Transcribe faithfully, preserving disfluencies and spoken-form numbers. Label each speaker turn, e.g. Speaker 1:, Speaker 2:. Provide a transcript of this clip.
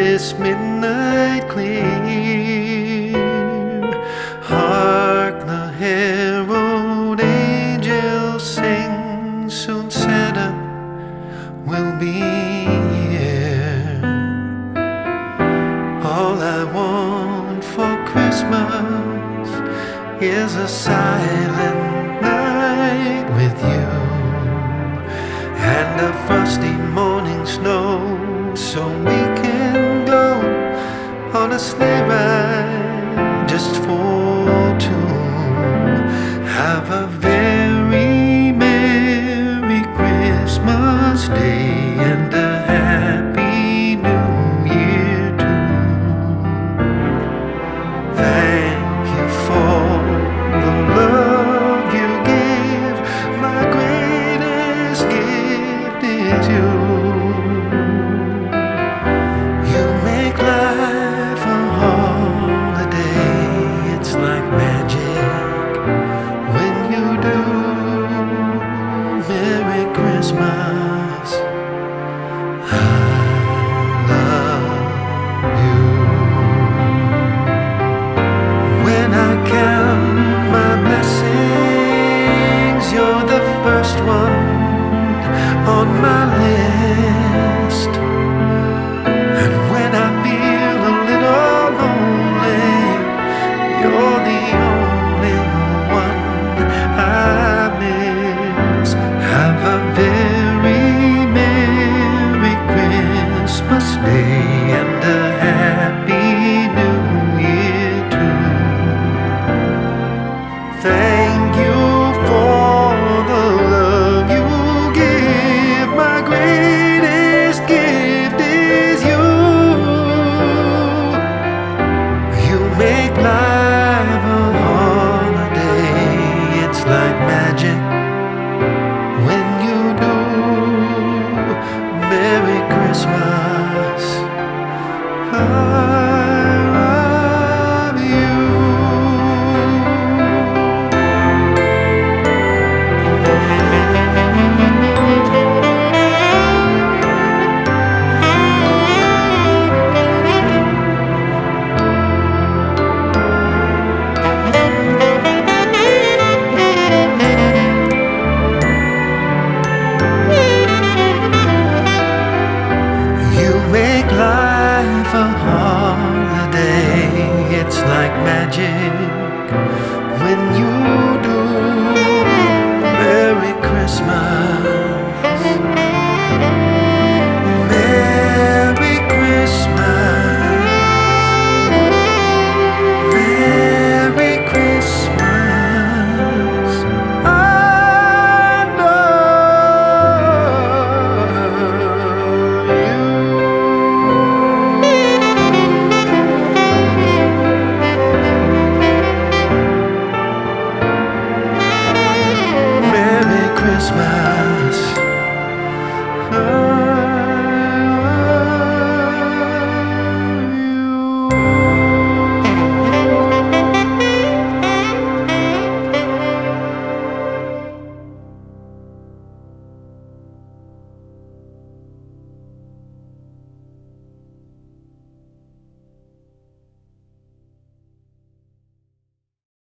Speaker 1: this midnight clear. Hark the herald angels sing, soon Santa will be here. All I want for Christmas is a silent night with you, and a frosty morning snow, so we can go on a sleigh ride just for two. Have a